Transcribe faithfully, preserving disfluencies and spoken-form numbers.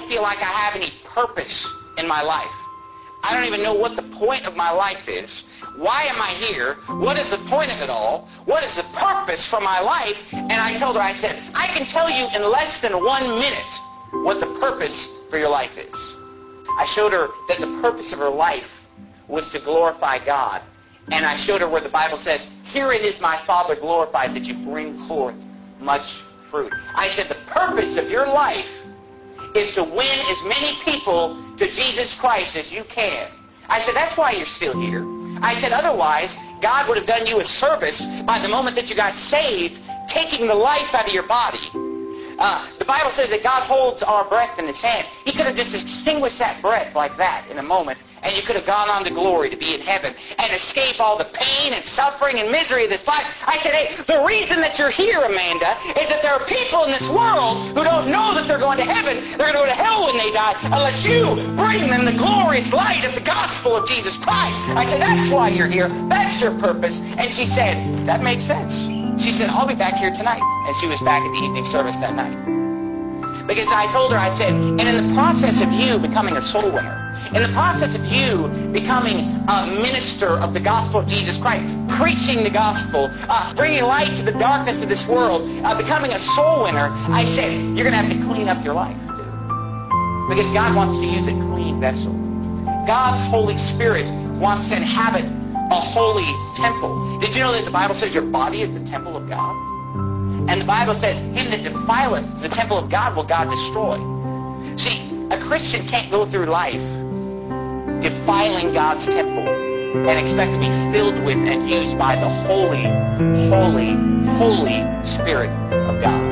feel like I have any purpose in my life. I don't even know what the point of my life is. Why am I here? What is the point of it all? What is the purpose for my life? And I told her, I said, I can tell you in less than one minute what the purpose for your life is. I showed her that the purpose of her life was to glorify God. And I showed her where the Bible says, herein is my Father glorified, that you bring forth much fruit. I said, the purpose of your life is to win as many people to Jesus Christ as you can. I said, that's why you're still here. I said, otherwise, God would have done you a service by the moment that you got saved, taking the life out of your body. Uh, the Bible says that God holds our breath in His hand. He could have just extinguished that breath like that in a moment, and you could have gone on to glory to be in heaven and escape all the pain and suffering and misery of this life. I said, hey, the reason that you're here, Amanda, is that there are people in this world who don't know that they're going to heaven. They're going to go to hell when they die unless you bring them the glorious light of the gospel of Jesus Christ. I said, that's why you're here. That's your purpose. And she said, that makes sense. She said, I'll be back here tonight. And she was back at the evening service that night. Because I told her, I said, and in the process of you becoming a soul winner, in the process of you becoming a minister of the gospel of Jesus Christ, preaching the gospel, uh, bringing light to the darkness of this world, uh, becoming a soul winner, I said, you're going to have to clean up your life, too. Because God wants to use a clean vessel. God's Holy Spirit wants to inhabit a holy temple. Did you know that the Bible says your body is the temple of God? And the Bible says, him that defileth the temple of God will God destroy. See, a Christian can't go through life defiling God's temple and expect to be filled with and used by the holy, holy, holy Spirit of God.